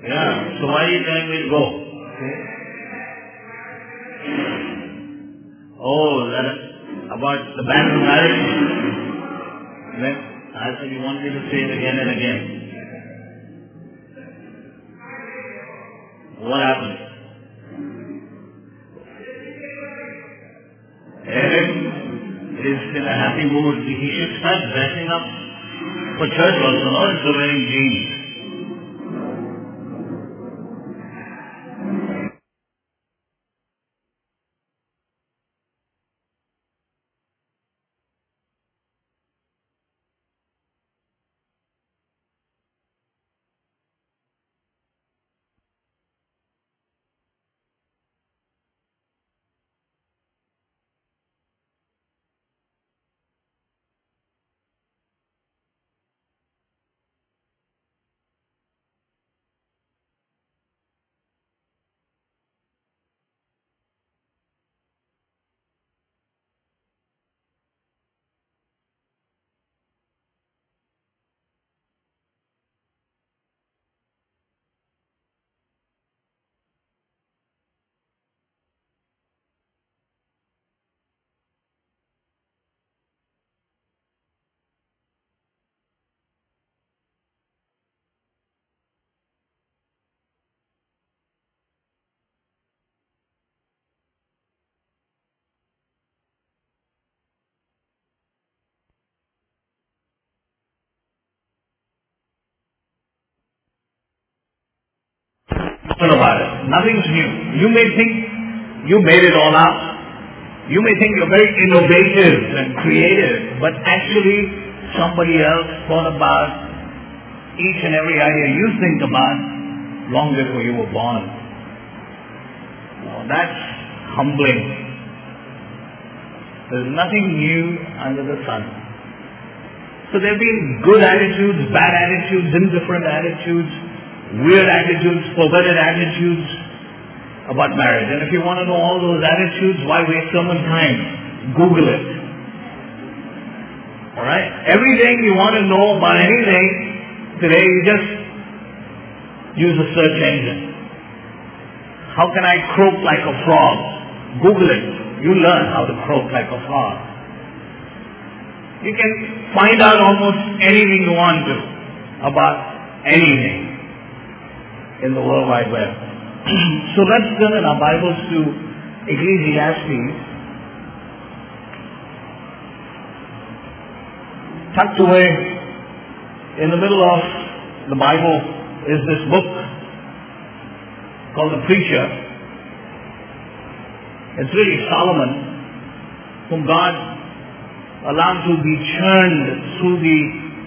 Yeah. So why are you telling me to go? Okay. Oh, that about the ban of marriage? Then I said you want me to say it again and again. What happened? Eric is in a happy mood. He should start dressing up for church also, not just wearing jeans. About it. Nothing's new. You may think you made it all up. You may think you're very innovative and creative, but actually somebody else thought about each and every idea you think about long before you were born. Now, that's humbling. There's nothing new under the sun. So there have been good attitudes, bad attitudes, indifferent attitudes, weird attitudes, perverted attitudes about marriage. And if you want to know all those attitudes, why waste so much time? Google it. Alright? Everything you want to know about anything today, you just use a search engine. How can I croak like a frog? Google it. You learn how to croak like a frog. You can find out almost anything you want to about anything in the World Wide Web. So let's turn in our Bibles to Ecclesiastes. Tucked away in the middle of the Bible is this book called The Preacher. It's really Solomon, whom God allowed to be churned through the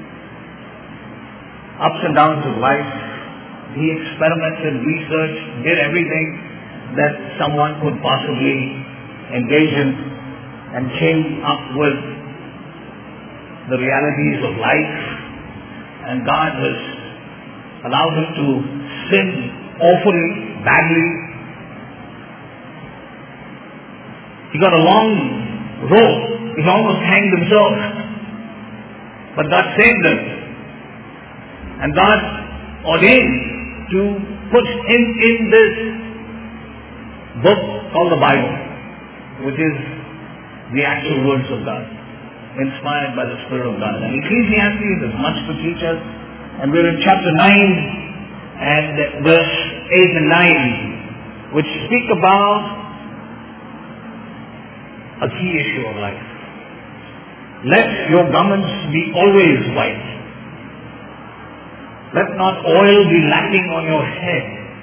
ups and downs of life. He experimented, researched, did everything that someone could possibly engage in, and came up with the realities of life. And God has allowed him to sin awfully, badly. He got a long rope. He almost hanged himself. But God saved him. And God ordained to put him in this book called the Bible, which is the actual words of God, inspired by the Spirit of God. And Ecclesiastes has much to teach us, and we're in chapter 9 and verse 8 and 9, which speak about a key issue of life. Let your garments be always white. Let not oil be lacking on your head.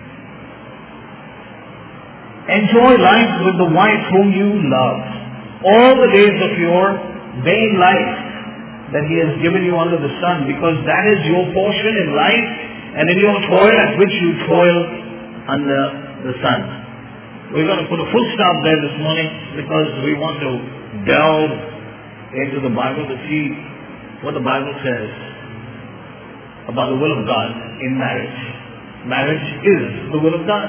Enjoy life with the wife whom you love, all the days of your vain life that he has given you under the sun, because that is your portion in life and in your toil at which you toil under the sun. We're going to put a full stop there this morning because we want to delve into the Bible to see what the Bible says about the will of God in marriage. Marriage is the will of God.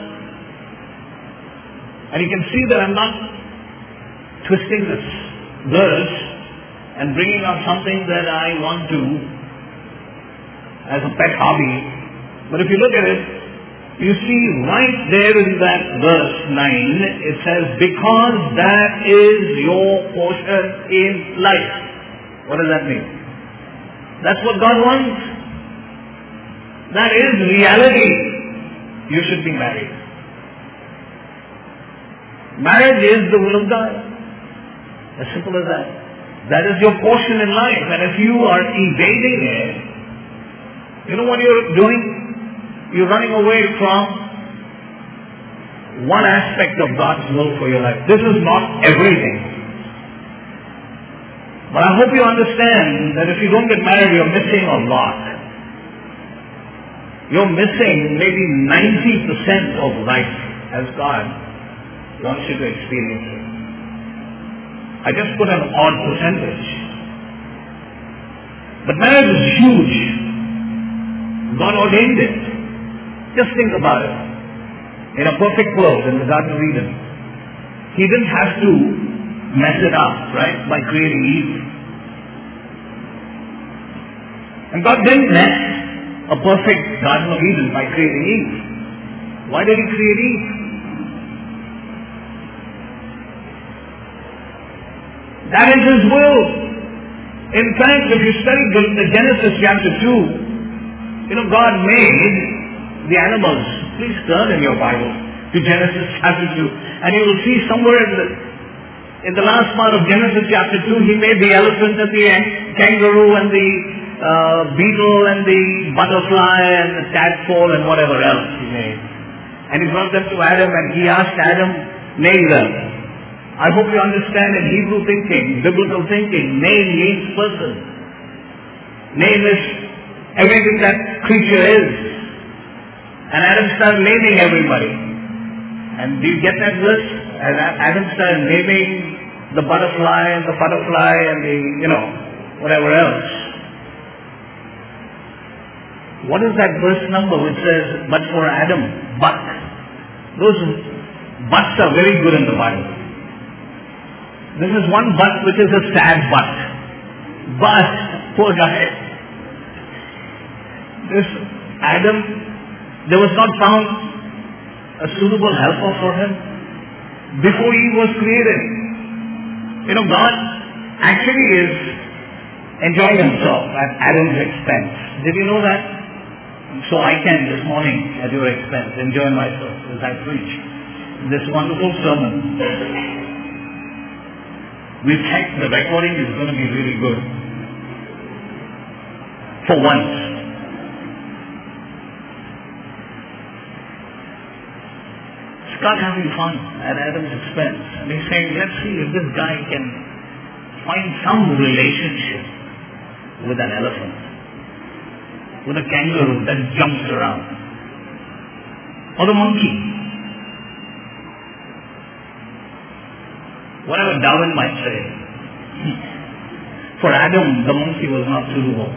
And you can see that I'm not twisting this verse and bringing out something that I want to as a pet hobby. But if you look at it, You see, right there in that verse 9, it says, because that is your portion in life. What does that mean? That's what God wants. That is reality. You should be married. Marriage is the will of God. As simple as that. That is your portion in life. And if you are evading it, you know what you're doing? You're running away from one aspect of God's will for your life. This is not everything. But I hope you understand that if you don't get married, you're missing a lot. You're missing maybe 90% of life as God wants you to experience it. I just put an odd percentage. But marriage is huge. God ordained it. Just think about it. In a perfect world, in the Garden of Eden, He didn't have to mess it up, right, by creating Eve. And God didn't mess a perfect Garden of Eden by creating Eve. Why did He create Eve? That is His will. In fact, if you study the Genesis chapter 2, God made the animals. Please turn in your Bible to Genesis chapter 2, and you will see somewhere in the last part of Genesis chapter 2, He made the elephant and the kangaroo and the beetle and the butterfly and the tadpole and whatever else He made. And He brought them to Adam, and He asked Adam, name them. I hope you understand in Hebrew thinking, biblical thinking, name means person. Name is everything that creature is. And Adam started naming everybody. And do you get that verse? And Adam started naming the butterfly and the the, whatever else. What is that verse number which says, but for Adam, but? Those buts are very good in the Bible. This is one but which is a sad but. But, poor guy. This Adam, there was not found a suitable helper for him before he was created. God actually is enjoying Himself at Adam's expense. Did you know that? So I can this morning at your expense enjoy myself as I preach this wonderful sermon. We think the recording is going to be really good. For once. Scott having fun at Adam's expense. And he's saying, let's see if this guy can find some relationship with an elephant, with a kangaroo that jumps around, or the monkey. Whatever Darwin might say. For Adam, the monkey was not suitable.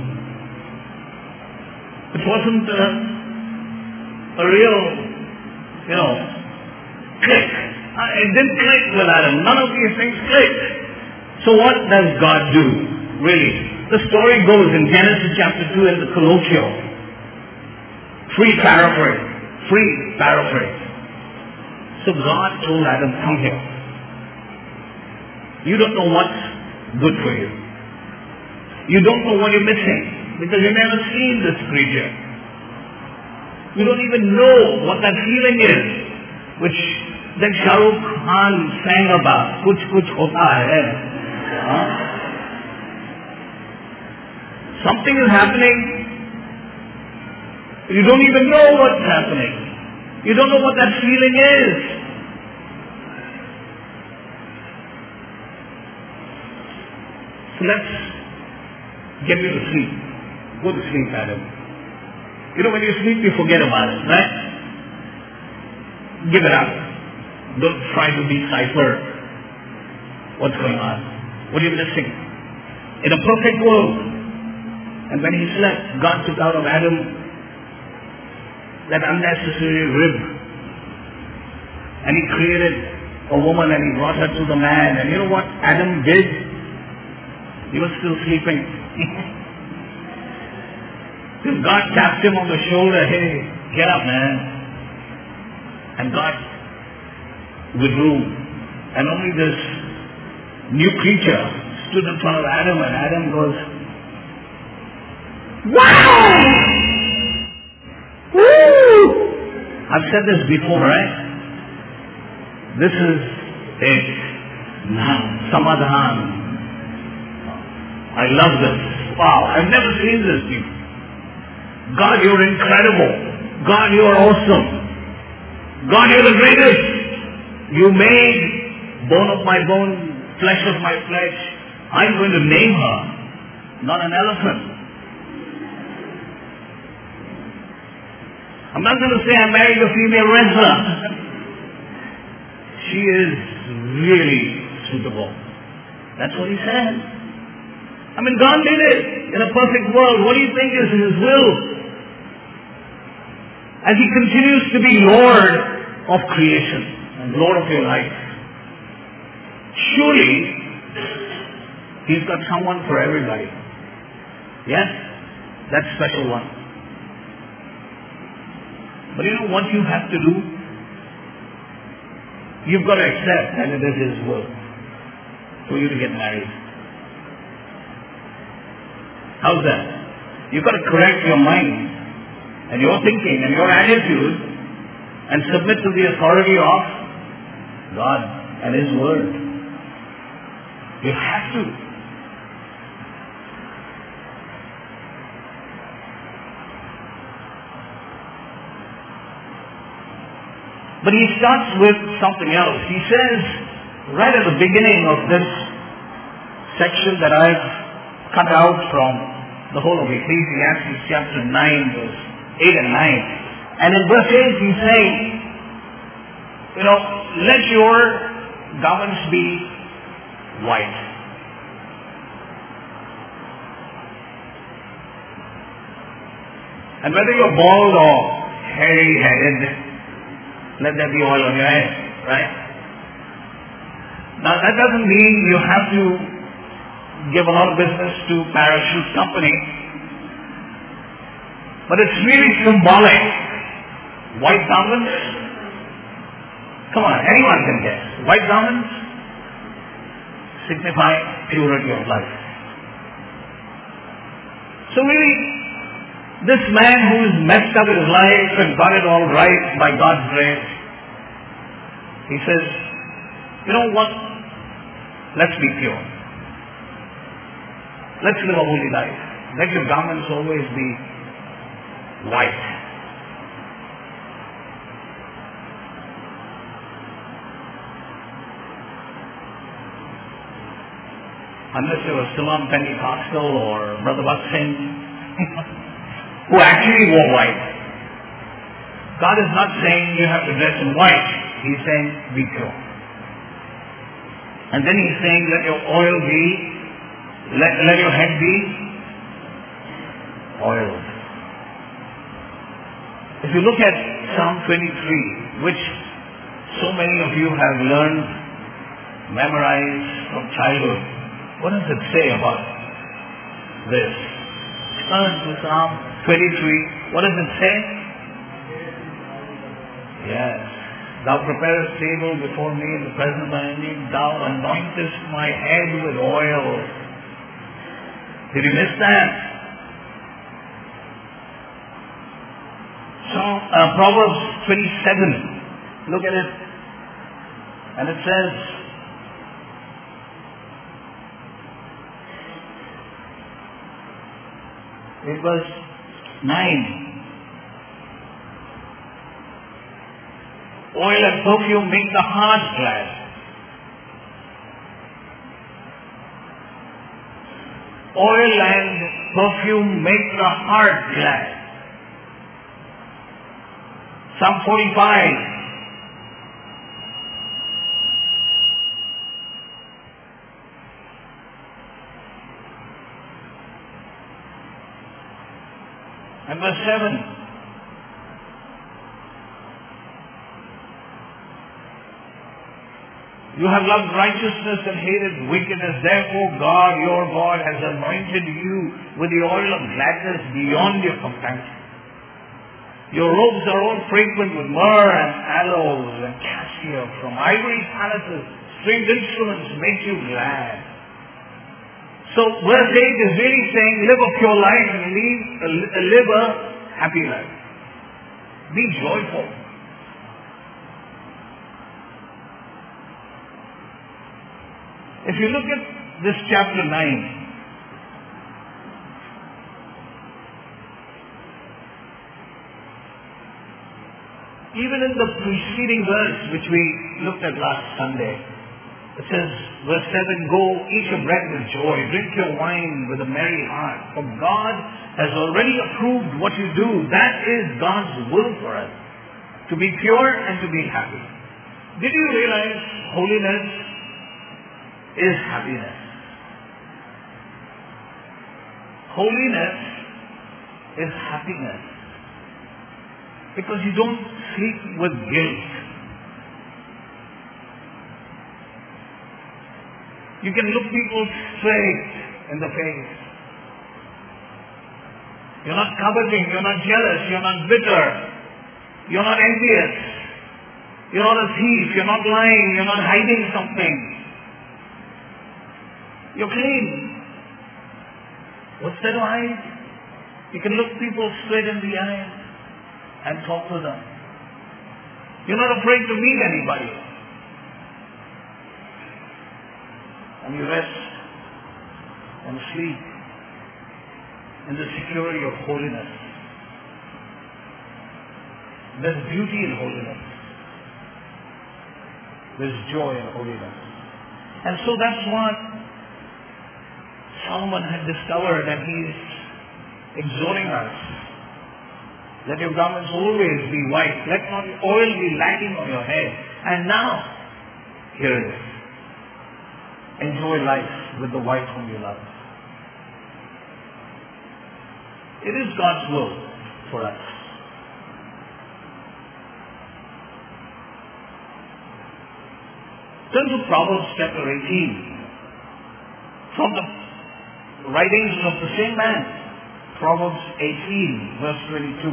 It wasn't a real, click. It didn't click with Adam. None of these things clicked. So what does God do? Really? The story goes in Genesis chapter 2 in the colloquial. Free paraphrase. So God told Adam, come here. You don't know what's good for you. You don't know what you're missing because you've never seen this creature. You don't even know what that feeling is, which then Shah Rukh Khan sang about. Kuch kuch hota hai. Something is happening. You don't even know what's happening. You don't know what that feeling is. So let's get you to sleep. Go to sleep, Adam. When you sleep, you forget about it, right? Give it up. Don't try to decipher what's going on. What are you missing? In a perfect world. And when he slept, God took out of Adam that unnecessary rib. And He created a woman and He brought her to the man. And you know what Adam did? He was still sleeping. Till God tapped him on the shoulder, hey, get up, man. And God withdrew. And only this new creature stood in front of Adam, and Adam goes, "Wow! Woo!" I've said this before, right? This is it. Now, Samadhan. I love this. Wow, I've never seen this before. God, you're incredible. God, you're awesome. God, you're the greatest. You made bone of my bone, flesh of my flesh. I'm going to name her, not an elephant. I'm not going to say I married a female wrestler. She is really suitable. That's what he said. I mean, God did it in a perfect world. What do you think is His will? As He continues to be Lord of creation and Lord of your life, surely He's got someone for everybody. Yes? That special one. But you know what you have to do? You've got to accept that it is His will for you to get married. How's that? You've got to correct your mind and your thinking and your attitude and submit to the authority of God and His Word. You have to. But he starts with something else. He says, right at the beginning of this section that I've cut out from the whole of Ecclesiastes chapter 9, verse 8 and 9. And in verse 8 he's saying, let your garments be white. And whether you're bald or hairy-headed, let there be oil on your head, right? Now that doesn't mean you have to give a lot of business to parachute company, but it's really symbolic. White garments, come on, anyone can guess. White garments signify purity of life. So really, this man who's messed up his life and got it all right by God's grace, he says, you know what? Let's be pure. Let's live a holy life. Let your garments always be white. Unless you're a Silam Pentecostal or Brother Bhat Singh, who actually wore white. God is not saying you have to dress in white. He's saying be pure. And then He's saying let your oil be, let your head be oiled. If you look at Psalm 23, which so many of you have learned, memorized from childhood, what does it say about this? Turn to Psalm 23. What does it say? Yes. Thou preparest table before me in the presence of my enemies. Thou anointest my head with oil. Did you miss that? So, Proverbs 27. Look at it. And it says, in verse 9, oil and perfume make the heart glad. Oil and perfume make the heart glad. Psalm 45. And verse 7. You have loved righteousness and hated wickedness. Therefore God, your God, has anointed you with the oil of gladness beyond your companions. Your robes are all fragrant with myrrh and aloes and cassia. From ivory palaces, stringed instruments make you glad. So verse 8 is really saying, live a pure life and live a happy life. Be joyful. If you look at this chapter 9, even in the preceding verse which we looked at last Sunday, it says, verse 7, go eat your bread with joy, drink your wine with a merry heart, for God has already approved what you do. That is God's will for us, to be pure and to be happy. Did you realize holiness is happiness? Holiness is happiness. Because you don't sleep with guilt. You can look people straight in the face. You're not coveting, you're not jealous, you're not bitter, you're not envious, you're not a thief, you're not lying, you're not hiding something. You're clean. What's there to hide? You can look people straight in the eye and talk to them. You're not afraid to meet anybody. And you rest and sleep in the security of holiness. There's beauty in holiness. There's joy in holiness. And so that's what Solomon had discovered, and he's exhorting us. Let your garments always be white. Let not oil be lacking on your head. And now, here it is. Enjoy life with the wife whom you love. It is God's will for us. Turn to Proverbs chapter 18. From the writings of the same man. Proverbs 18, verse 22.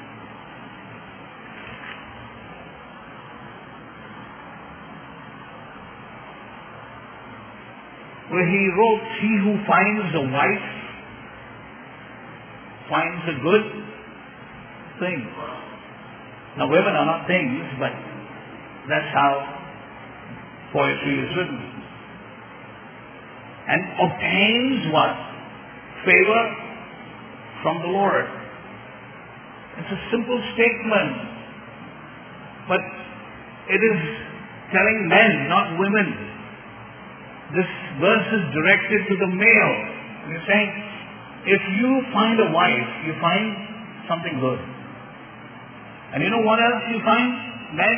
Where he wrote, he who finds a wife finds a good thing. Now women are not things, but that's how poetry is written. And obtains what? Favor from the Lord. It's a simple statement, but it is telling men, not women. This verse is directed to the male. He's saying, if you find a wife, you find something good. And you know what else you find? Men?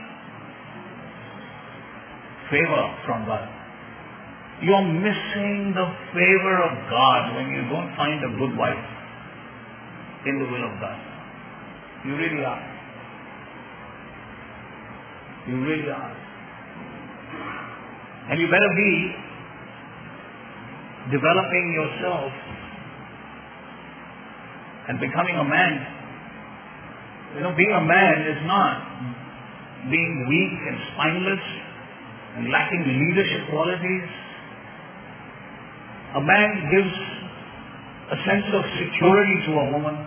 Favor from God. You're missing the favor of God when you don't find a good wife in the will of God. You really are. You really are. And you better be developing yourself and becoming a man. You know, being a man is not being weak and spineless and lacking leadership qualities. A man gives a sense of security to a woman.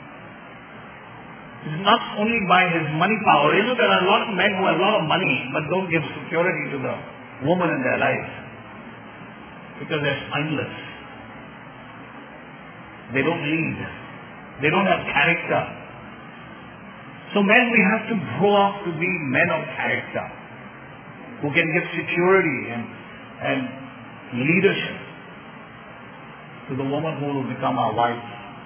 It's not only by his money power. You know, there are a lot of men who have a lot of money but don't give security to the woman in their life because they're spineless. They don't lead. They don't have character. So men, we have to grow up to be men of character who can give security and leadership to the woman who will become our wife.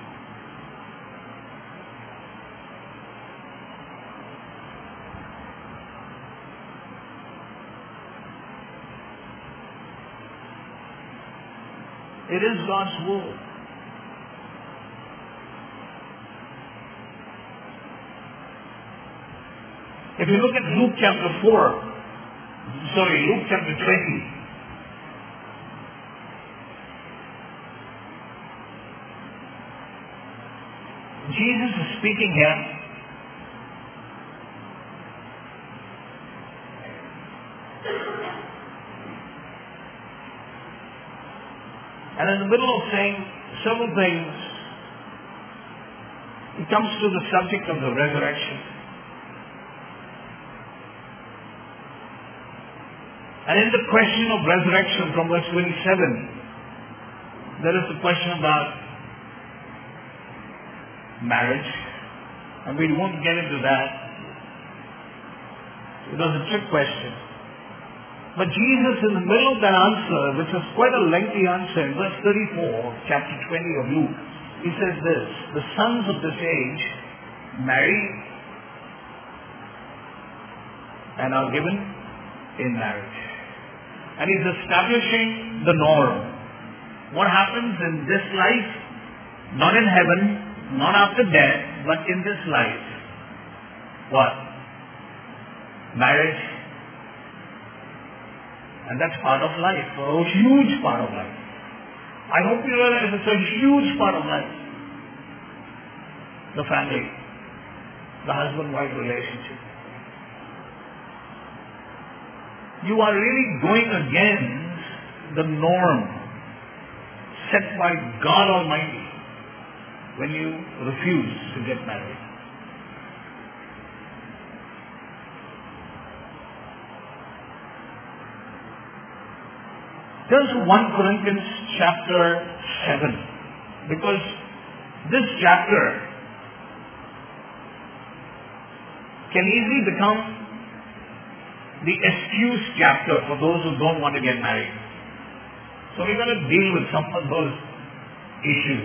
It is God's will. If you look at Luke chapter 20, Jesus is speaking here in the middle of saying several things, he comes to the subject of the resurrection. And in the question of resurrection from verse 27, there is a question about marriage. And we won't get into that. It was a trick question. But Jesus, in the middle of that answer, which was quite a lengthy answer, in verse 34, chapter 20 of Luke, he says this: the sons of this age marry and are given in marriage. And he's establishing the norm. What happens in this life, not in heaven, not after death, but in this life. What? Marriage. And that's part of life, a huge part of life. I hope you realize it's a huge part of life. The family, the husband-wife relationship. You are really going against the norm set by God Almighty when you refuse to get married. Turn to 1 Corinthians chapter 7, because this chapter can easily become the excuse chapter for those who don't want to get married. So we're going to deal with some of those issues.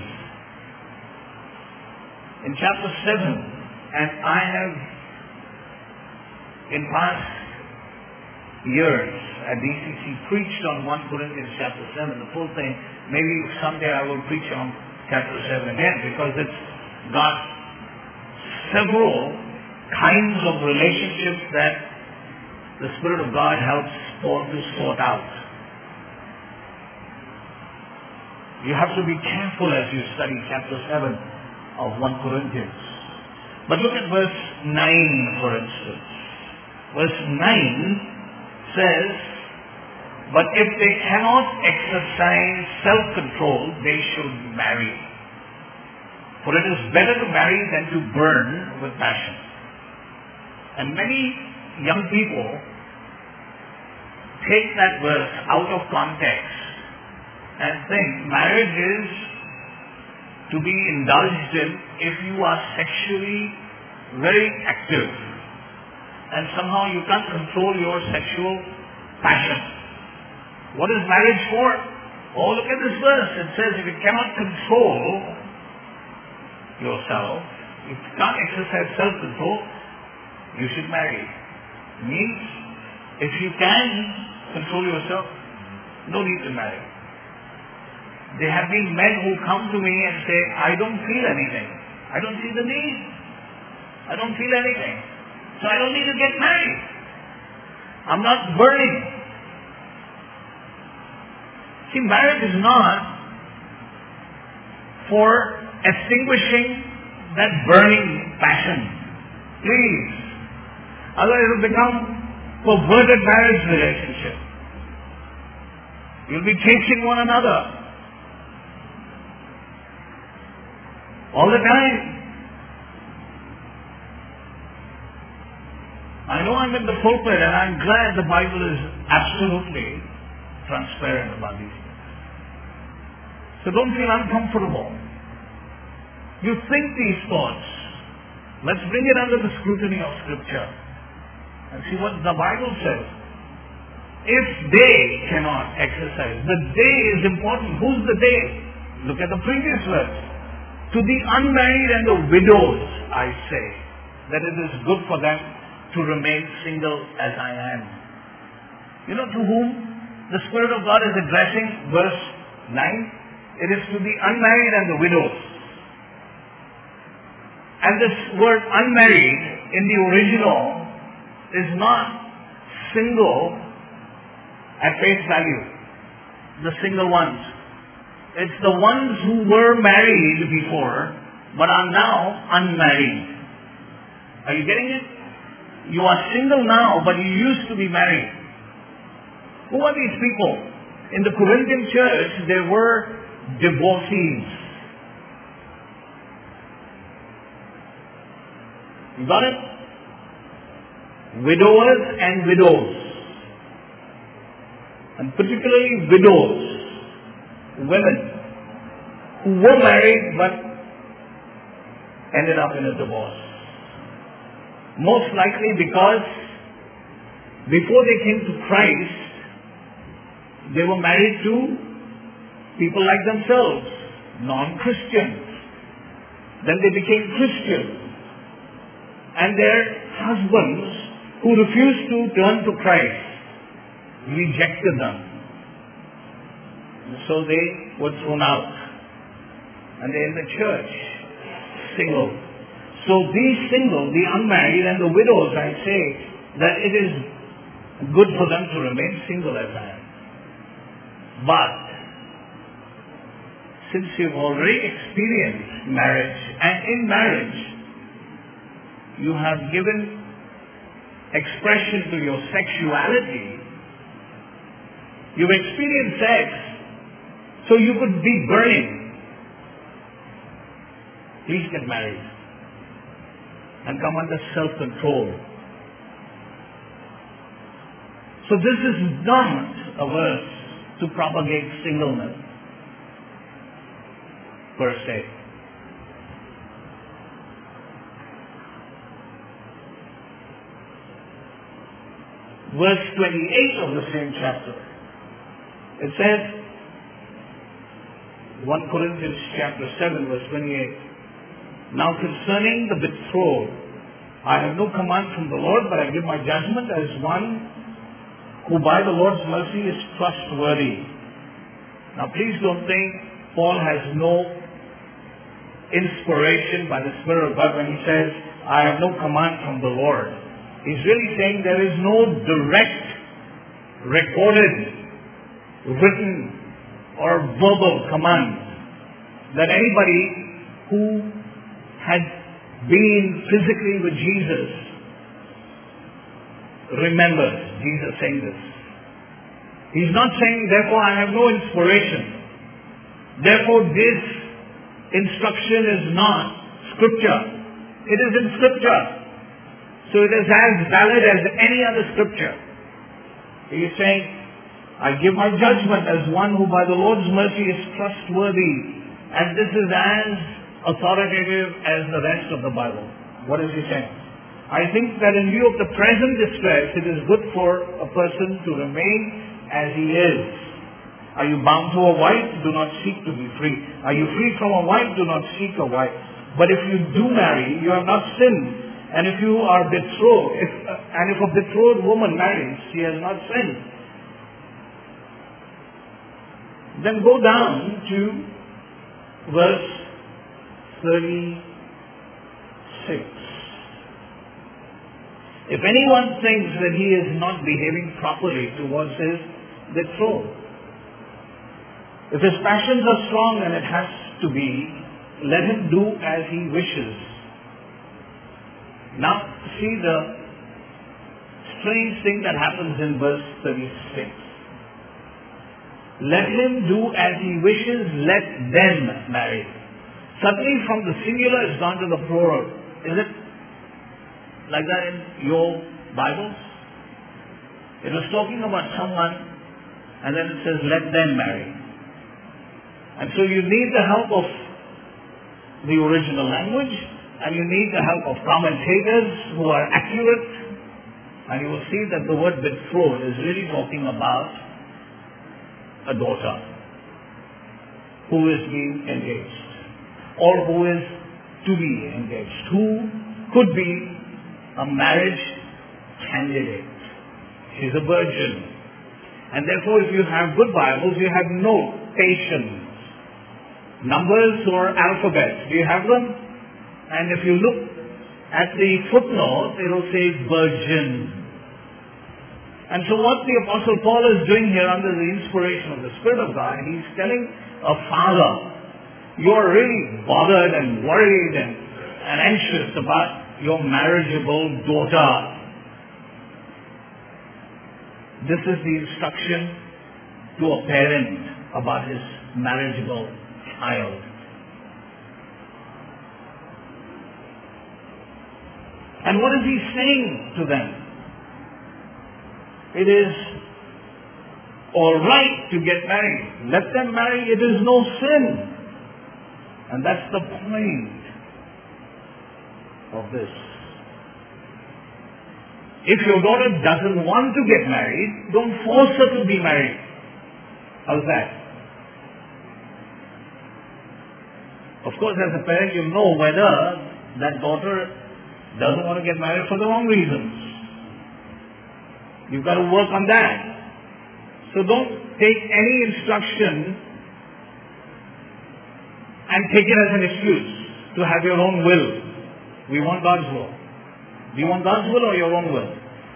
In chapter 7, and I have in past years at DCC preached on 1 Corinthians chapter 7, the full thing. Maybe someday I will preach on chapter 7 again, because it's got several kinds of relationships that the Spirit of God helps Paul to sort out. You have to be careful as you study chapter 7 of 1 Corinthians. But look at verse 9, for instance. Verse 9 says, but if they cannot exercise self-control, they should marry. For it is better to marry than to burn with passion. And many young people take that verse out of context and think marriage is to be indulged in if you are sexually very active and somehow you can't control your sexual passion. What is marriage for? Oh, look at this verse. It says if you cannot control yourself, if you can't exercise self-control, you should marry. Means if you can control yourself, no need to marry. There have been men who come to me and say, I don't feel anything. I don't see the need. I don't feel anything. So I don't need to get married. I'm not burning. See, marriage is not for extinguishing that burning passion. Please. Otherwise it will become perverted marriage relationship. You'll be chasing one another all the time. I know I'm in the pulpit and I'm glad the Bible is absolutely transparent about these things. So don't feel uncomfortable. You think these thoughts. Let's bring it under the scrutiny of Scripture and see what the Bible says. If they cannot exercise, the they is important. Who's the they? Look at the previous verse. To the unmarried and the widows, I say, that it is good for them to remain single as I am. You know to whom the Spirit of God is addressing? Verse 9. It is to the unmarried and the widows. And this word unmarried in the original is not single at face value. The single ones. It's the ones who were married before but are now unmarried. Are you getting it? You are single now but you used to be married. Who are these people? In the Corinthian church there were divorcees. You got it? Widowers and widows. And particularly widows, women who were married but ended up in a divorce. Most likely because before they came to Christ, they were married to people like themselves, non-Christians. Then they became Christians. And their husbands who refused to turn to Christ rejected them. So they were thrown out. And they're in the church, single. So these single, the unmarried and the widows, I say that it is good for them to remain single as I am. But since you've already experienced marriage, and in marriage you have given expression to your sexuality, you've experienced sex, so you could be burning. Please get married and come under self-control. So this is not a verse to propagate singleness per se. Verse 28 of the same chapter. It says, 1 Corinthians chapter 7 verse 28. Now concerning the betrothed, I have no command from the Lord, but I give my judgment as one who by the Lord's mercy is trustworthy. Now please don't think Paul has no inspiration by the Spirit of God when he says, I have no command from the Lord. He's really saying there is no direct, recorded, written, or verbal command that anybody who had been physically with Jesus remembers Jesus saying this. He's not saying, therefore I have no inspiration. Therefore this instruction is not Scripture. It is in Scripture. So it is as valid as any other Scripture. He is saying, I give my judgment as one who by the Lord's mercy is trustworthy. And this is as authoritative as the rest of the Bible. What is he saying? I think that in view of the present distress, it is good for a person to remain as he is. Are you bound to a wife? Do not seek to be free. Are you free from a wife? Do not seek a wife. But if you do marry, you have not sinned. And if you are betrothed, if a betrothed woman marries, she has not sinned. Then go down to verse 36. If anyone thinks that he is not behaving properly towards his betrothed, if his passions are strong and it has to be, let him do as he wishes. Now, see the strange thing that happens in verse 36. Let him do as he wishes, let them marry. Suddenly from the singular it's gone to the plural. Is it like that in your Bibles? It was talking about someone and then it says let them marry. And so you need the help of the original language and you need the help of commentators who are accurate, and you will see that the word betrothed is really talking about a daughter who is being engaged or who is to be engaged, who could be a marriage candidate. She's a virgin. And therefore if you have good Bibles, you have notations, numbers or alphabets. Do you have them? And if you look at the footnote, it will say virgin. And so what the Apostle Paul is doing here under the inspiration of the Spirit of God, he's telling a father, you're really bothered and worried and anxious about your marriageable daughter. This is the instruction to a parent about his marriageable child. And what is he saying to them? It is all right to get married. Let them marry. It is no sin. And that's the point of this. If your daughter doesn't want to get married, don't force her to be married. How's that? Of course, as a parent, you know whether that daughter doesn't want to get married for the wrong reasons. You've got to work on that. So don't take any instruction and take it as an excuse to have your own will. We want God's will. Do you want God's will or your own will?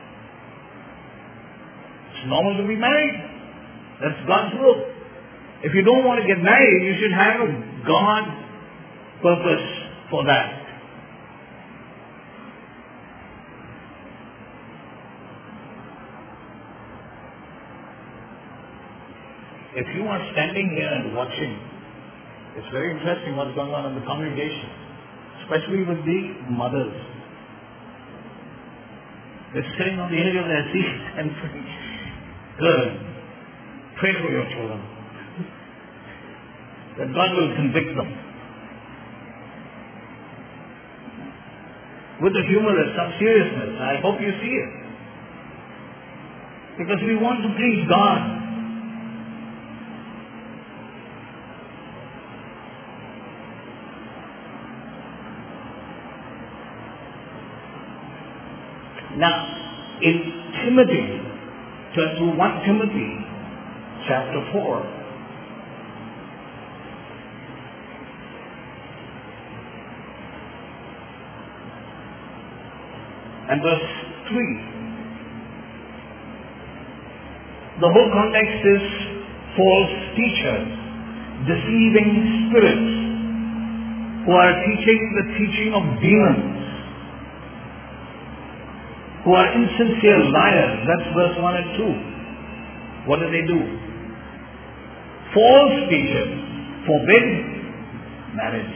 It's normal to be married. That's God's will. If you don't want to get married, you should have a God purpose for that. If you are standing here and watching, it's very interesting what's going on in the congregation, especially with the mothers. They're sitting on the edge of their seats and praying. Good. Pray for your children. That God will convict them. With the humor and some seriousness. I hope you see it. Because we want to please God. Now, in Timothy, turn to 1 Timothy chapter 4. And verse 3. The whole context is false teachers, deceiving spirits, who are teaching the teaching of demons, who are insincere liars. That's verse 1 and 2. What do? False teachers forbid marriage.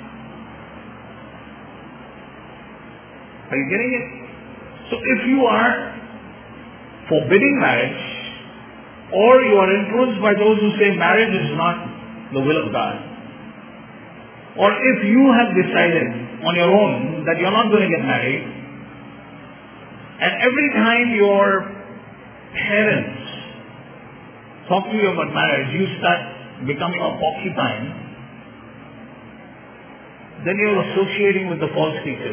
Are you getting it? So if you are forbidding marriage, or you are influenced by those who say marriage is not the will of God, or if you have decided on your own that you're not going to get married, and every time your parents talk to you about marriage, you start becoming a porcupine, then you're associating with the false teachers.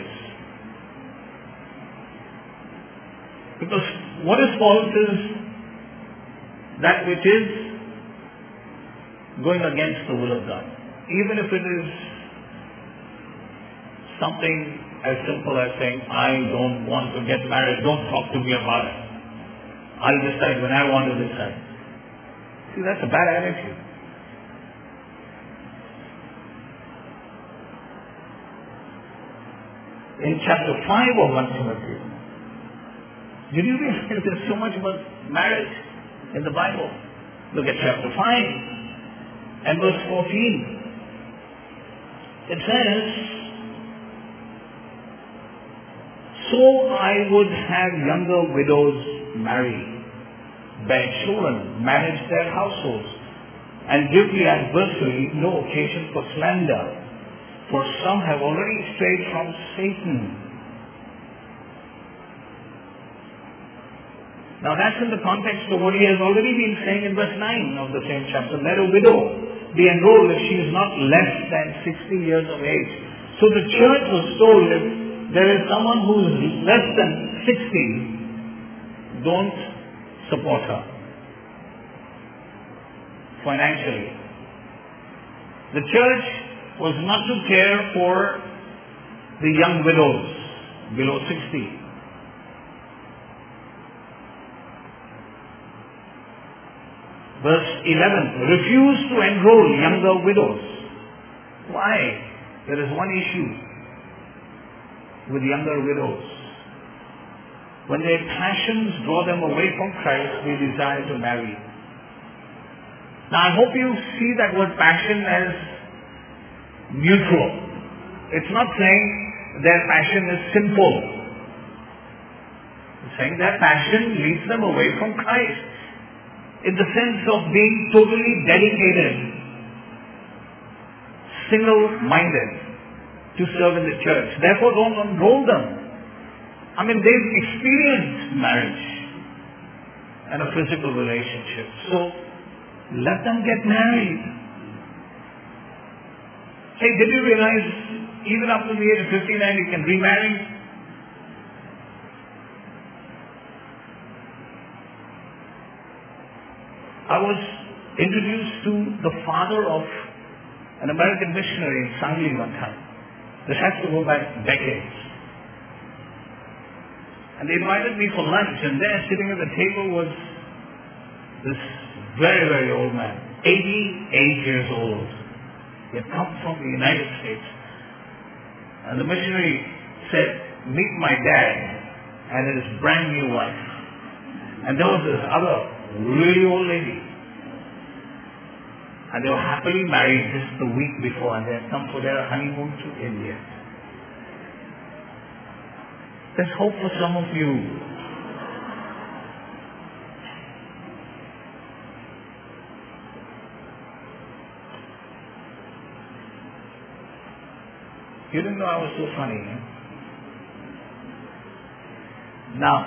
Because what is false is that which is going against the will of God. Even if it is something as simple as saying, I don't want to get married, don't talk to me about it. I'll decide when I want to decide. See, that's a bad attitude. In chapter 5 of 1 Timothy, did you realize there's so much about marriage in the Bible? Look at chapter 5 and verse 14. It says, so I would have younger widows marry, bear children, manage their households, and give the adversary no occasion for slander, for some have already strayed from Satan. Now that's in the context of what he has already been saying in verse 9 of the same chapter. Let a widow be enrolled if she is not less than 60 years of age. So the church was told, if there is someone who is less than 60, don't support her financially. The church was not to care for the young widows below 60. Verse 11, refuse to enroll younger widows. Why? There is one issue with younger widows. When their passions draw them away from Christ, they desire to marry. Now I hope you see that word passion as neutral. It's not saying their passion is sinful. It's saying their passion leads them away from Christ, in the sense of being totally dedicated, single-minded to serve in the church. Therefore, don't enroll them. I mean, they've experienced marriage and a physical relationship. So, let them get married. Hey, did you realize even up to the age of 59 you can remarry? I was introduced to the father of an American missionary in Sangli one time. This has to go back decades. And they invited me for lunch, and there sitting at the table was this very, very old man, 88 years old. He had come from the United States. And the missionary said, "Meet my dad and his brand new wife." And there was this other really old lady. And they were happily married just the week before, and they had come for their honeymoon to India. There's hope for some of you. You didn't know I was so funny, eh? Now,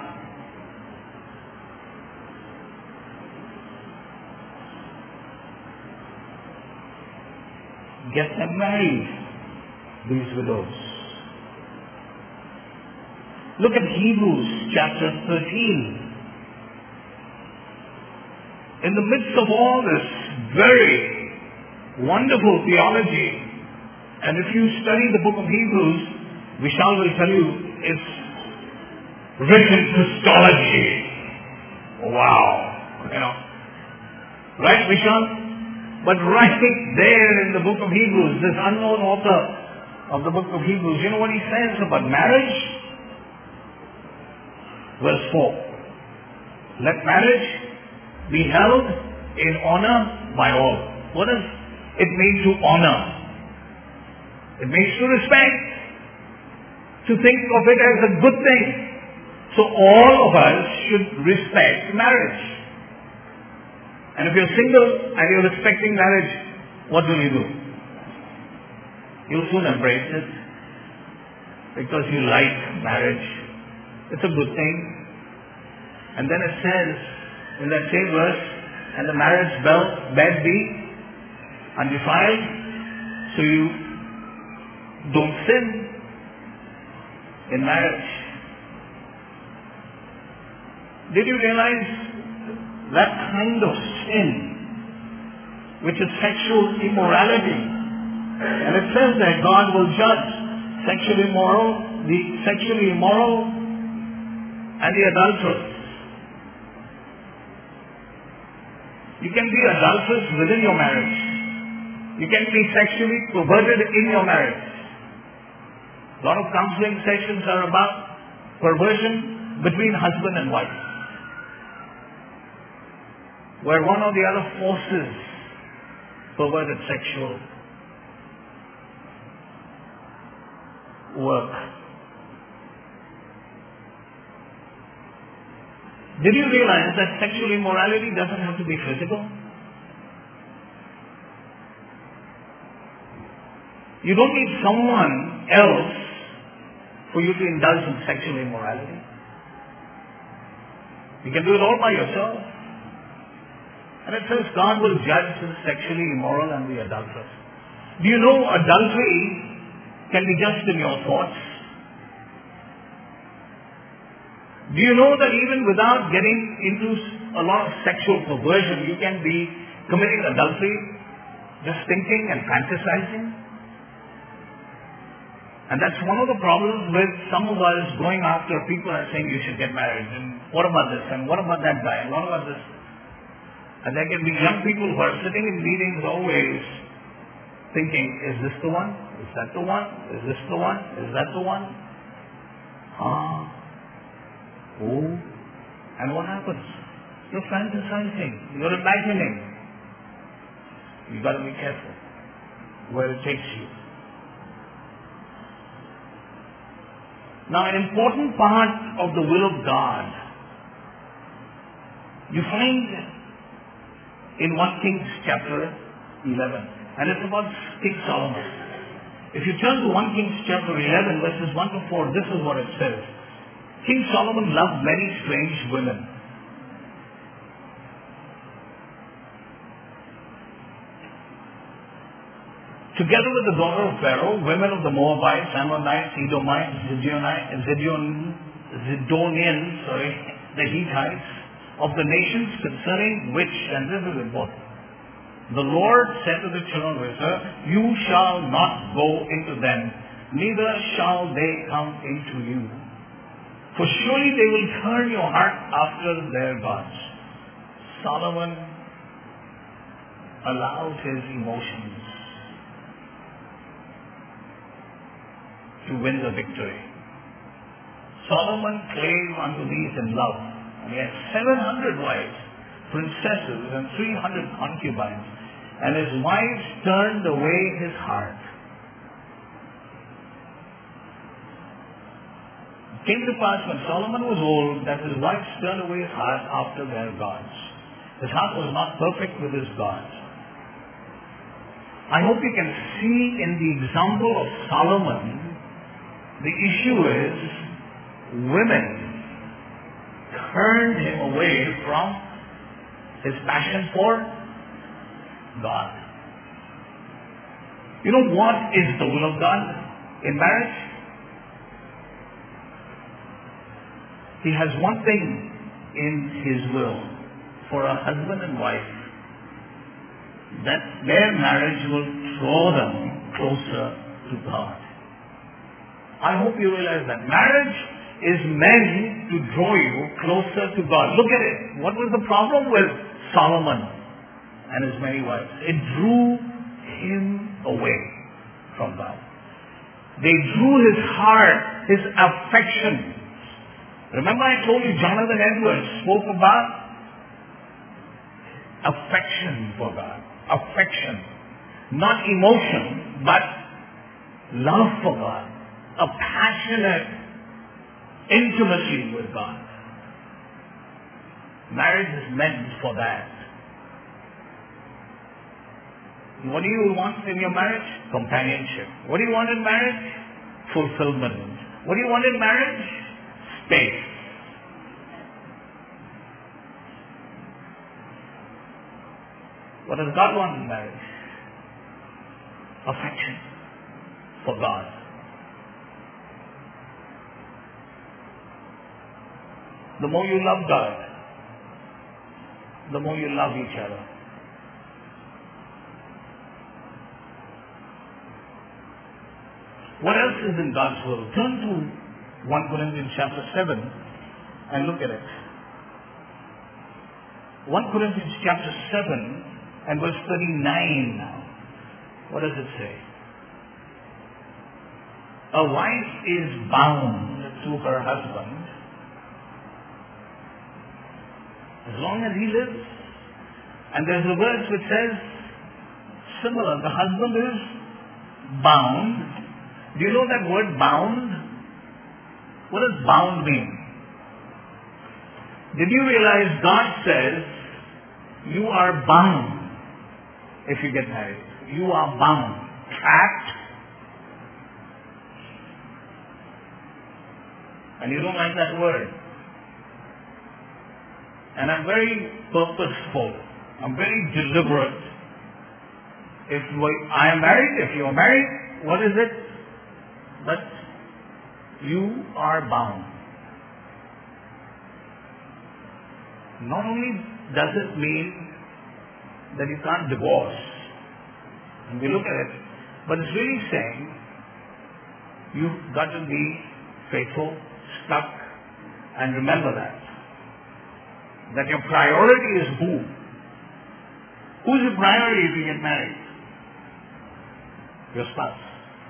get them married, these widows. Look at Hebrews chapter 13. In the midst of all this very wonderful theology, and if you study the book of Hebrews, Vishal will tell you it's written Christology. Wow. Right, Vishal? But right there in the book of Hebrews, this unknown author of the book of Hebrews, you know what he says about marriage? Verse 4. Let marriage be held in honor by all. What does it mean to honor? It means to respect, to think of it as a good thing. So all of us should respect marriage. And if you're single and you're respecting marriage, what will you do? You'll soon embrace it because you like marriage. It's a good thing. And then it says in that same verse, and the marriage bed be undefiled, so you don't sin in marriage. Did you realize that kind of sin, which is sexual immorality, and it says that God will judge the sexually immoral and the adulterous. You can be adulterous within your marriage. You can be sexually perverted in your marriage. A lot of counseling sessions are about perversion between husband and wife, where one or the other forces perverted sexual work. Did you realize that sexual immorality doesn't have to be physical? You don't need someone else for you to indulge in sexual immorality. You can do it all by yourself. And it says God will judge the sexually immoral and the adulterous. Do you know adultery can be just in your thoughts? Do you know that even without getting into a lot of sexual perversion, you can be committing adultery just thinking and fantasizing? And that's one of the problems with some of us going after people and saying you should get married. And what about this? And what about that guy? And what about this? And there can be young people who are sitting in meetings always thinking, is this the one? Is that the one? Is this the one? Is that the one? And what happens? You're fantasizing. You're imagining. You've got to be careful where it takes you. Now, an important part of the will of God you find in 1 Kings chapter 11, and it's about King Solomon. If you turn to 1 Kings chapter 11, verses 1 to 4, this is what it says. King Solomon loved many strange women. Together with the daughter of Pharaoh, women of the Moabites, Ammonites, Edomites, Zidonians, the Hittites, of the nations concerning which, and this is important, the Lord said to the children of Israel, you shall not go into them, neither shall they come into you. For surely they will turn your heart after their gods. Solomon allowed his emotions to win the victory. Solomon clave unto these in love, and he had 700 wives, princesses, and 300 concubines, and his wives turned away his heart. It came to pass when Solomon was old that his wives turned away his heart after their gods. His heart was not perfect with his gods. I hope you can see in the example of Solomon, the issue is women turned him away from his passion for God. You know what is the will of God in marriage? He has one thing in his will for a husband and wife, that their marriage will draw them closer to God. I hope you realize that marriage is meant to draw you closer to God. Look at it. What was the problem with Solomon and his many wives? It drew him away from God. They drew his heart, his affection. Remember I told you Jonathan Edwards spoke about affection for God. Affection. Not emotion, but love for God. A passionate intimacy with God. Marriage is meant for that. What do you want in your marriage? Companionship. What do you want in marriage? Fulfillment. What do you want in marriage? Space. What does God want in marriage? Affection for God. The more you love God, the more you love each other. What else is in God's will? Turn to 1 Corinthians chapter 7 and look at it. 1 Corinthians chapter 7 and verse 39 now. What does it say? A wife is bound to her husband as long as he lives. And there's a verse which says similar. The husband is bound. Do you know that word bound? What does bound mean? Did you realize God says you are bound if you get married? You are bound, trapped, and you don't like that word. And I'm very purposeful. I'm very deliberate. If I am married, if you are married, what is it? But you are bound. Not only does it mean that you can't divorce, and we look at it, but it's really saying you've got to be faithful, stuck, and remember that your priority is who? Who's your priority if you get married? Your spouse.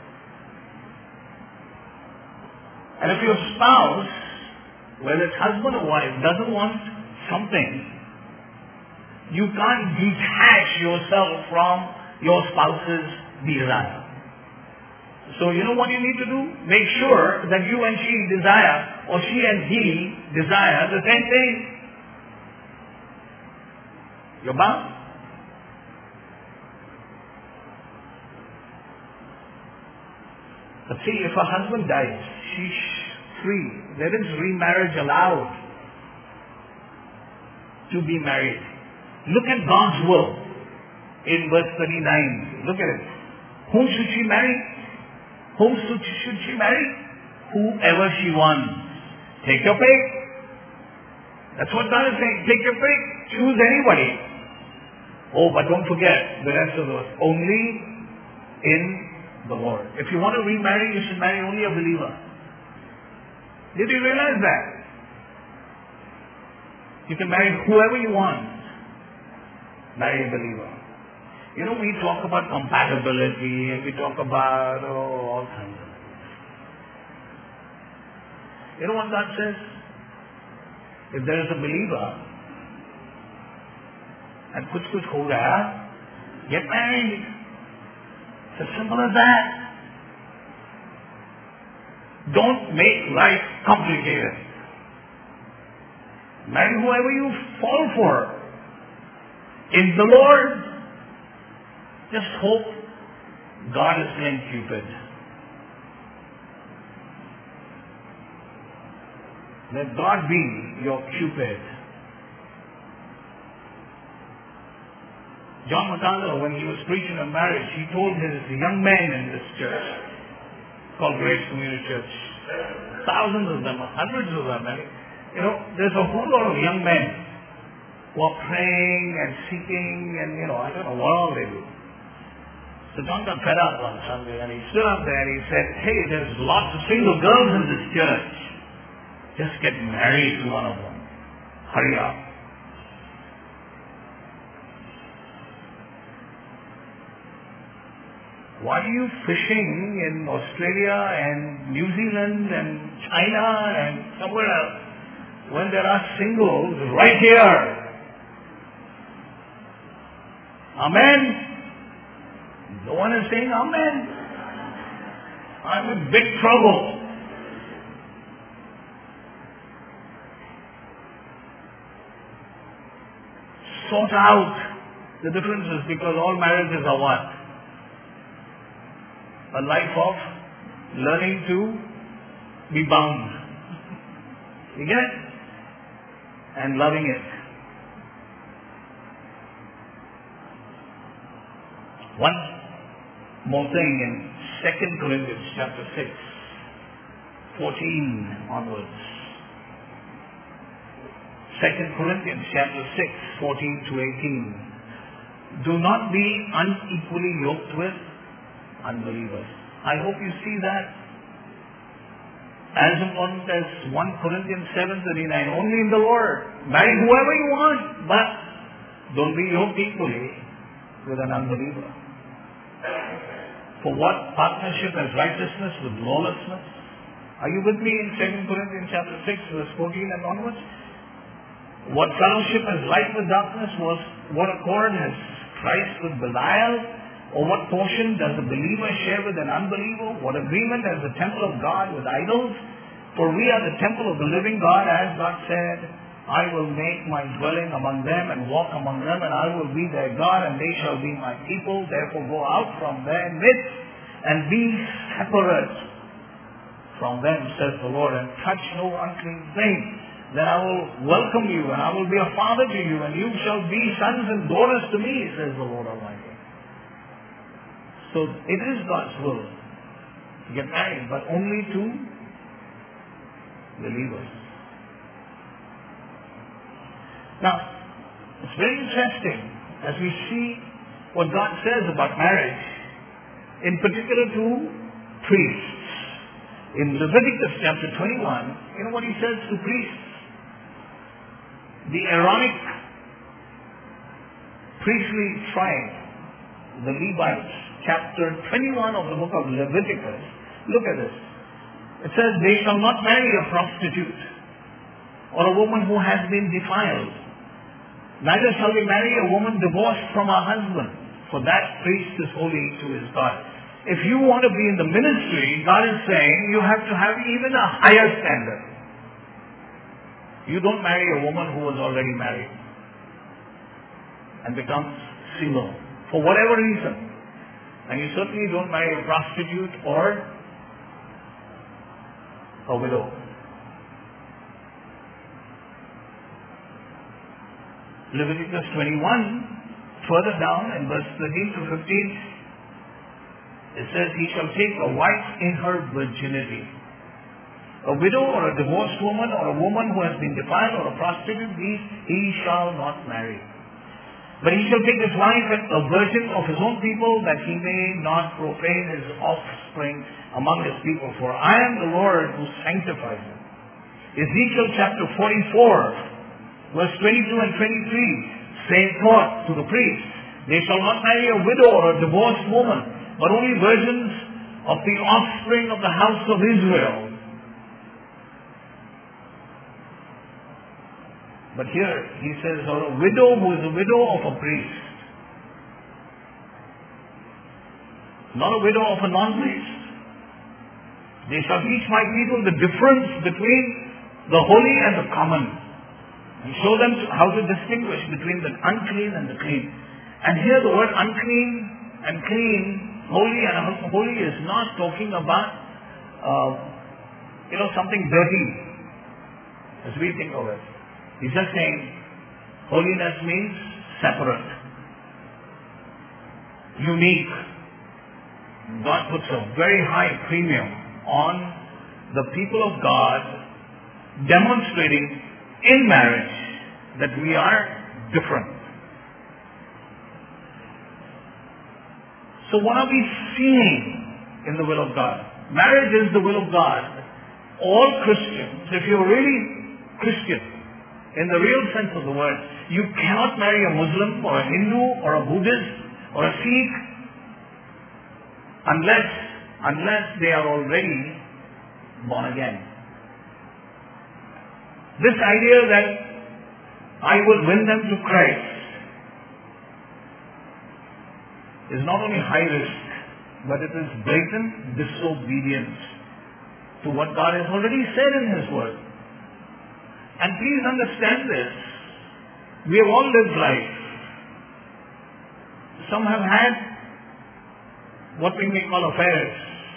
And if your spouse, whether it's husband or wife, doesn't want something, You can't detach yourself from your spouse's desire. So you know what you need to do? Make sure that you and she desire, or she and he desire the same thing. You're bound. But see, if her husband dies, she's free. There is remarriage allowed to be married. Look at God's will in verse 39. Look at it. Whom should she marry? Whom should she marry? Whoever she wants. Take your pick. That's what God is saying. Take your pick. Choose anybody. Oh, but don't forget the rest of the verse. Only in the Lord. If you want to remarry, you should marry only a believer. Did you realize that? You can marry whoever you want. Marry a believer. You know, we talk about compatibility and we talk about all kinds of things. You know what God says? If there is a believer and kuch ho gaya, get married. It's as simple as that. Don't make life complicated. Marry whoever you fall for. In the Lord. Just hope God is playing Cupid. Let God be your Cupid. John MacArthur, when he was preaching on marriage, he told his young men in this church, called Grace Community Church, thousands of them, hundreds of them, and there's a whole lot of young men who are praying and seeking and, I don't know what all they do. So John got fed up one Sunday and he stood up there and he said, hey, there's lots of single girls in this church. Just get married to one of them. Hurry up. Why are you fishing in Australia and New Zealand and China and somewhere else when there are singles right here? Amen? No one is saying amen. I'm in big trouble. Sort out the differences, because all marriages are what? A life of learning to be bound. You get it? And loving it. One more thing in 2 Corinthians chapter 6, 14 onwards. 2 Corinthians chapter 6, 14 to 18. Do not be unequally yoked with unbelievers. I hope you see that. As important as 1 Corinthians 7:39. Only in the Lord. Marry whoever you want, but don't be yoked equally with an unbeliever. For what partnership has righteousness with lawlessness? Are you with me in 2 Corinthians chapter 6, verse 14 and onwards? What fellowship has light with darkness? What accord has Christ with Belial? Or what portion does a believer share with an unbeliever? What agreement has the temple of God with idols? For we are the temple of the living God, as God said, I will make my dwelling among them and walk among them, and I will be their God, and they shall be my people. Therefore go out from their midst and be separate from them, says the Lord, and touch no unclean thing. Then I will welcome you, and I will be a father to you, and you shall be sons and daughters to me, says the Lord Almighty. So it is God's will to get married, but only to believers. Now, it's very interesting as we see what God says about marriage, in particular to priests. In Leviticus chapter 21, you know what he says to priests? The Aaronic priestly tribe, the Levites, chapter 21 of the book of Leviticus. Look at this. It says, they shall not marry a prostitute or a woman who has been defiled, Neither shall we marry a woman divorced from her husband, for that priest is holy to his God. If you want to be in the ministry, God is saying you have to have even a higher standard. You don't marry a woman who was already married and becomes single for whatever reason. And you certainly don't marry a prostitute or a widow. Leviticus 21, further down in verse 13 to 15, it says, he shall take a wife in her virginity. A widow or a divorced woman or a woman who has been defiled or a prostitute, he shall not marry. But he shall take his wife a virgin of his own people, that he may not profane his offspring among his people. For I am the Lord who sanctifies him. Ezekiel chapter 44, verse 22 and 23, same thought to the priests. They shall not marry a widow or a divorced woman, but only virgins of the offspring of the house of Israel. But here he says, or a widow who is a widow of a priest. Not a widow of a non-priest. They shall teach my people the difference between the holy and the common, and show them how to distinguish between the unclean and the clean. And here the word unclean and clean, holy and unholy, is not talking about something dirty as we think of it. He's just saying holiness means separate, unique. God puts a very high premium on the people of God, demonstrating in marriage that we are different. So what are we seeing in the will of God? Marriage is the will of God. All Christians, if you're really Christian, in the real sense of the word, you cannot marry a Muslim or a Hindu or a Buddhist or a Sikh unless they are already born again. This idea that I will win them to Christ is not only high risk, but it is blatant disobedience to what God has already said in His Word. And please understand this. We have all lived life. Some have had what we may call affairs.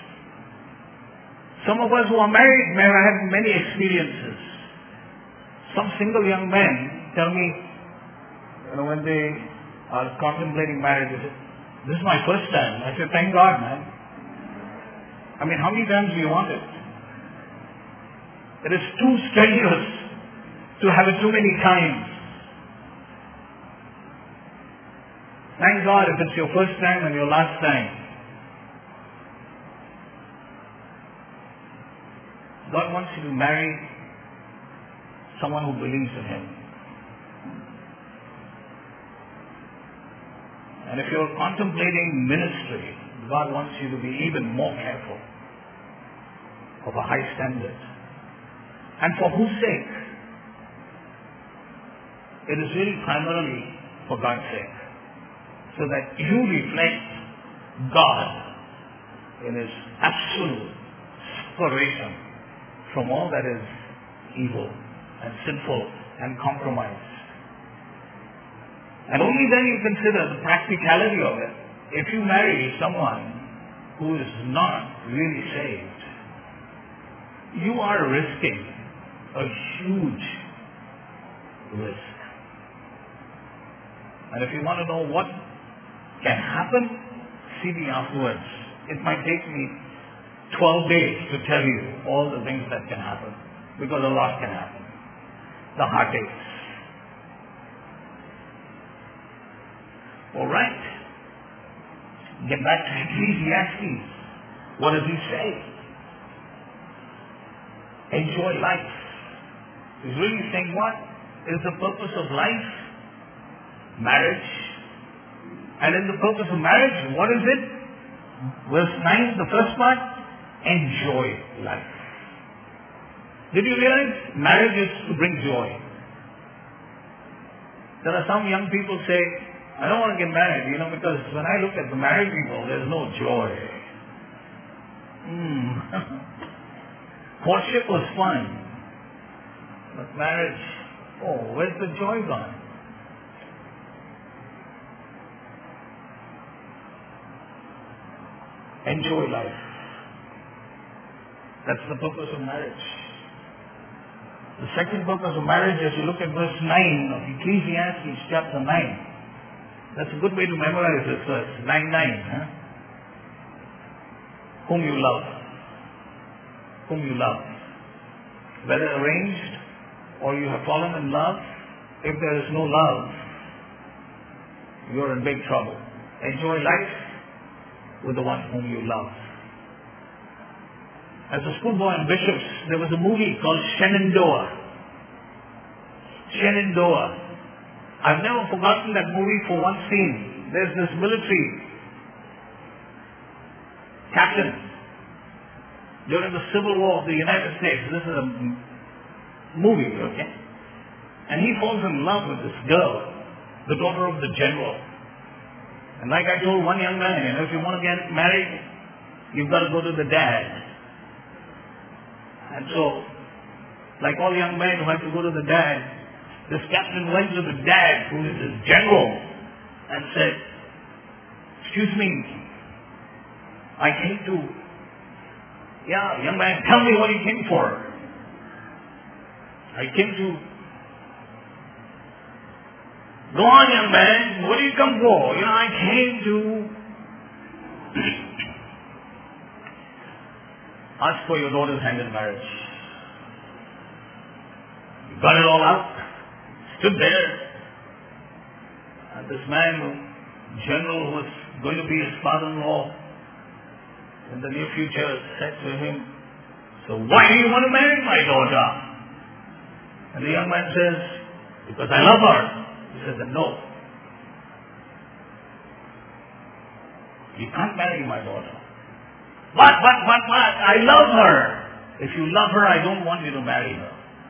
Some of us who are married may have had many experiences. Some single young men tell me, when they are contemplating marriage, they say, this is my first time. I say, thank God, man. I mean, how many times do you want it? It is too strenuous to have it too many times. Thank God if it's your first time and your last time. God wants you to marry someone who believes in Him. And if you're contemplating ministry, God wants you to be even more careful of a high standard. And for whose sake? It is really primarily for God's sake, so that you reflect God in His absolute separation from all that is evil and sinful and compromised. And only then you consider the practicality of it. If you marry someone who is not really saved, you are risking a huge risk. And if you want to know what can happen, see me afterwards. It might take me 12 days to tell you all the things that can happen, because a lot can happen. The heartaches. All right. Get back to Ecclesiastes. What does he say? Enjoy life. He's really saying what is the purpose of life? Marriage. And in the purpose of marriage, what is it? Verse 9, the first part, enjoy life. Did you realize marriage is to bring joy? There are some young people say, I don't want to get married, because when I look at the married people, there's no joy. Courtship was fun. But marriage, where's the joy gone? Enjoy life. That's the purpose of marriage. The second purpose of marriage, as you look at verse 9 of Ecclesiastes chapter 9, that's a good way to memorize this verse, 9:9. Whom you love. Whom you love. Whether arranged or you have fallen in love, if there is no love, you're in big trouble. Enjoy life with the one whom you love. As a schoolboy in Bishops, there was a movie called Shenandoah. Shenandoah. I've never forgotten that movie for one scene. There's this military captain during the Civil War of the United States. This is a movie, okay? And he falls in love with this girl, the daughter of the general. And like I told one young man, if you want to get married, you've got to go to the dad. And so, like all young men who have to go to the dad, this captain went to the dad, who is his general, and said, excuse me, I came to, young man, tell me what you came for. I came to, go on, young man, what do you come for? I came to ask for your daughter's hand in marriage. You got it all out, stood there, and this man, general, who was going to be his father-in-law in the near future, said to him, so why do you want to marry my daughter? And the young man says, because I love her. He says, no. You can't marry my daughter. What? I love her. If you love her, I don't want you to marry her.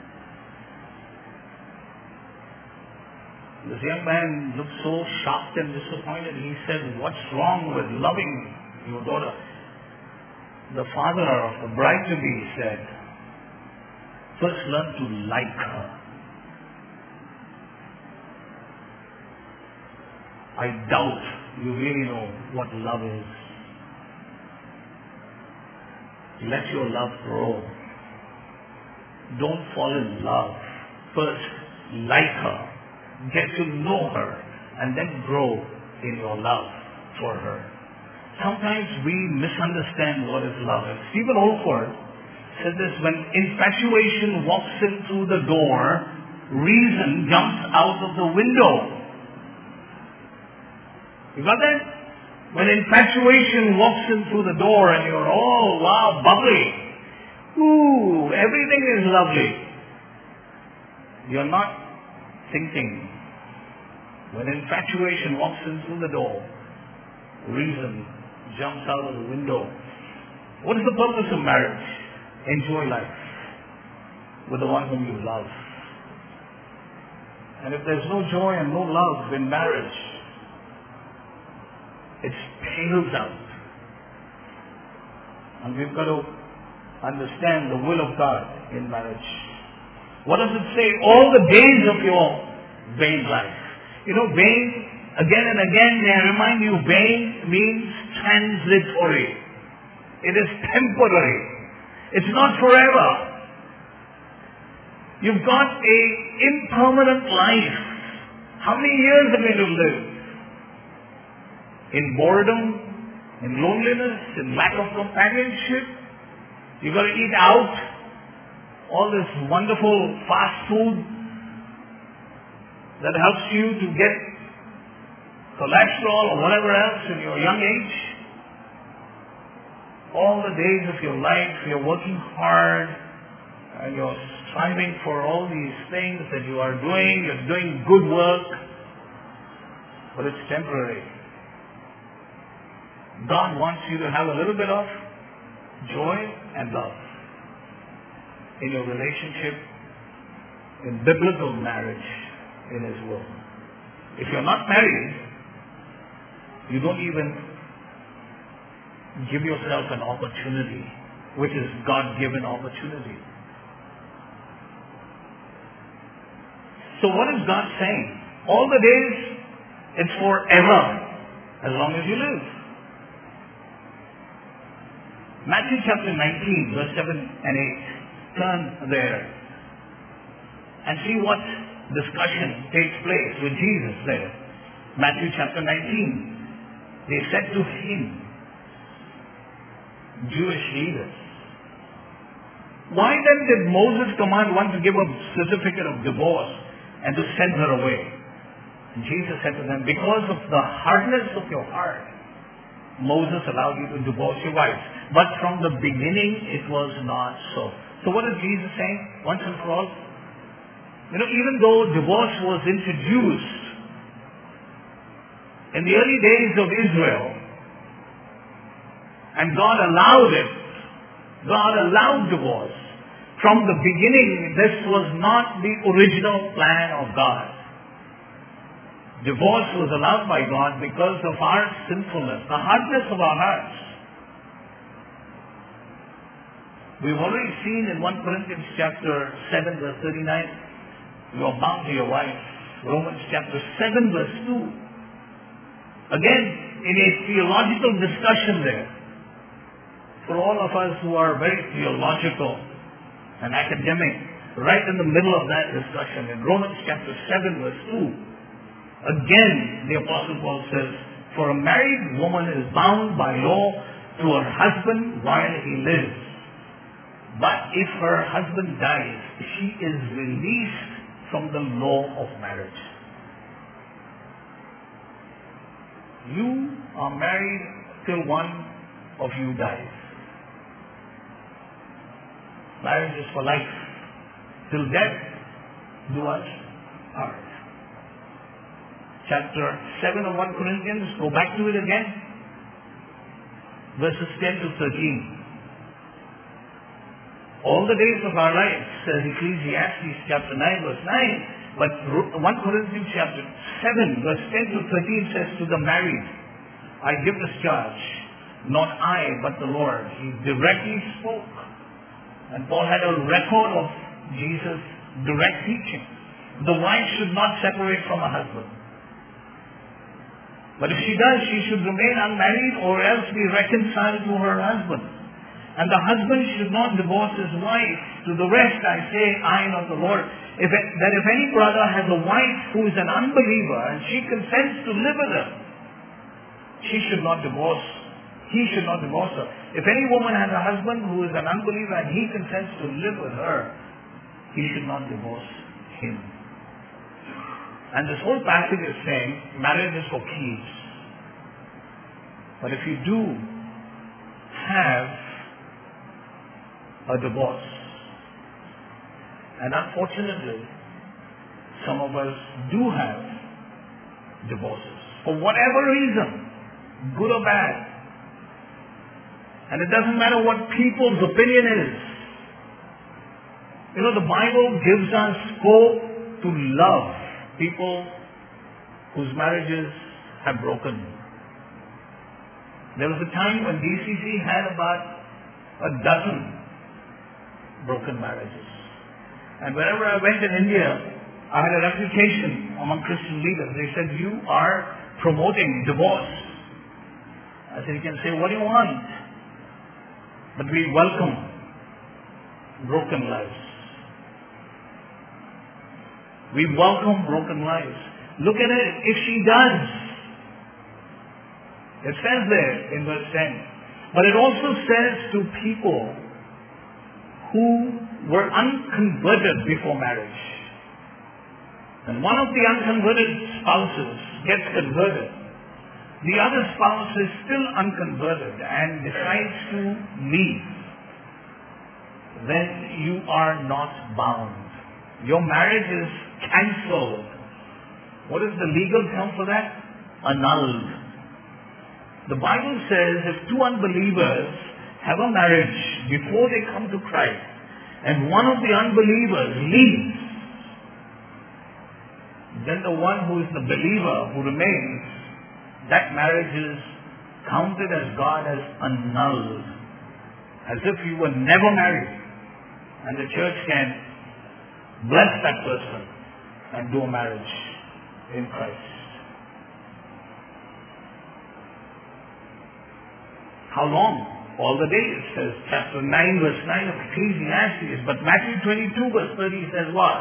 This young man looked so shocked and disappointed. He said, what's wrong with loving your daughter? The father of the bride-to-be said, first learn to like her. I doubt you really know what love is. Let your love grow. Don't fall in love. First, like her. Get to know her. And then grow in your love for her. Sometimes we misunderstand what is love. And Stephen Olford said this, when infatuation walks in through the door, reason jumps out of the window. You got that? When infatuation walks in through the door and you're all, wow, bubbly. Ooh, everything is lovely. You're not thinking. When infatuation walks in through the door, reason jumps out of the window. What is the purpose of marriage? Enjoy life with the one whom you love. And if there's no joy and no love in marriage, it pales out. And we've got to understand the will of God in marriage. What does it say? All the days of your vain life. Vain, again and again, may I remind you, vain means transitory. It is temporary. It's not forever. You've got a impermanent life. How many years are we to live? In boredom, in loneliness, in lack of companionship. You've got to eat out. All this wonderful fast food that helps you to get cholesterol or whatever else in your young age. All the days of your life, you're working hard and you're striving for all these things that you are doing. You're doing good work, but it's temporary. God wants you to have a little bit of joy and love in your relationship, in biblical marriage, in His will. If you're not married, you don't even give yourself an opportunity, which is God-given opportunity. So what is God saying? All the days, it's forever, as long as you live. Matthew chapter 19, verse 7 and 8. Turn there and see what discussion takes place with Jesus there. Matthew chapter 19. They said to him, Jewish leaders, why then did Moses command one to give a certificate of divorce and to send her away? And Jesus said to them, because of the hardness of your heart, Moses allowed you to divorce your wives. But from the beginning, it was not so. So what is Jesus saying once and for all? Even though divorce was introduced in the early days of Israel, and God allowed it, God allowed divorce. From the beginning, this was not the original plan of God. Divorce was allowed by God because of our sinfulness, the hardness of our hearts. We've already seen in 1 Corinthians chapter 7 verse 39, you are bound to your wife. Romans chapter 7 verse 2. Again, in a theological discussion there, for all of us who are very theological and academic, right in the middle of that discussion, in Romans chapter 7 verse 2, again the Apostle Paul says, for a married woman is bound by law to her husband while he lives. But if her husband dies, she is released from the law of marriage. You are married till one of you dies. Marriage is for life. Till death do us part. Chapter 7 of 1 Corinthians, go back to it again. Verses 10 to 13. All the days of our lives, says Ecclesiastes chapter 9 verse 9. But 1 Corinthians chapter 7 verse 10 to 13 says, to the married, I give this charge, not I but the Lord. He directly spoke. And Paul had a record of Jesus' direct teaching. The wife should not separate from her husband. But if she does, she should remain unmarried or else be reconciled to her husband. And the husband should not divorce his wife. To the rest I say, I not the Lord, if any brother has a wife who is an unbeliever and she consents to live with him, he should not divorce her. If any woman has a husband who is an unbeliever and he consents to live with her, he should not divorce him. And this whole passage is saying marriage is for keeps. But if you do have a divorce, and unfortunately some of us do have divorces for whatever reason, good or bad, and it doesn't matter what people's opinion is. The Bible gives us scope to love people whose marriages have broken. There was a time when DCC had about a dozen broken marriages. And wherever I went in India, I had a reputation among Christian leaders. They said, you are promoting divorce. I said, you can say what you want, but we welcome broken lives. We welcome broken lives. Look at it. If she does, it says there in verse 10. But it also says to people who were unconverted before marriage. And one of the unconverted spouses gets converted. The other spouse is still unconverted and decides to leave. Then you are not bound. Your marriage is cancelled. What is the legal term for that? Annulled. The Bible says if two unbelievers have a marriage before they come to Christ, and one of the unbelievers leaves, then the one who is the believer, who remains, that marriage is counted as God has annulled, as if you were never married. And the church can bless that person and do a marriage in Christ. How long? All the days, says chapter 9 verse 9 of Ecclesiastes. But Matthew 22 verse 30 says what?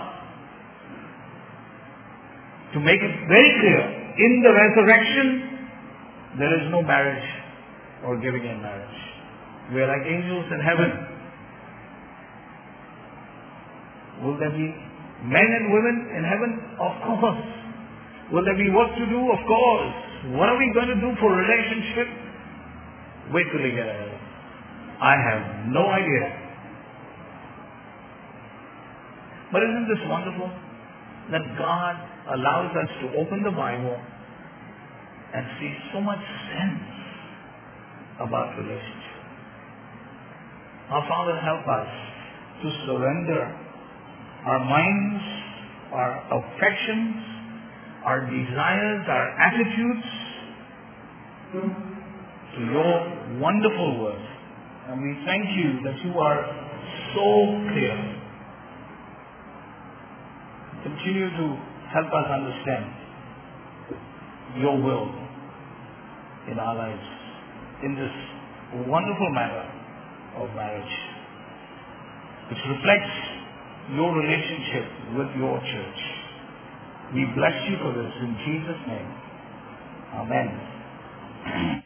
To make it very clear, in the resurrection, there is no marriage or giving in marriage. We are like angels in heaven. Will there be men and women in heaven? Of course. Will there be work to do? Of course. What are we going to do for relationship? Wait till we get ahead. I have no idea. But isn't this wonderful? That God allows us to open the Bible and see so much sense about relationship. Our Father, help us to surrender our minds, our affections, our desires, our attitudes to your wonderful word. And we thank you that you are so clear. Continue to help us understand your will in our lives, in this wonderful matter of marriage, which reflects your relationship with your church. We bless you for this in Jesus' name. Amen.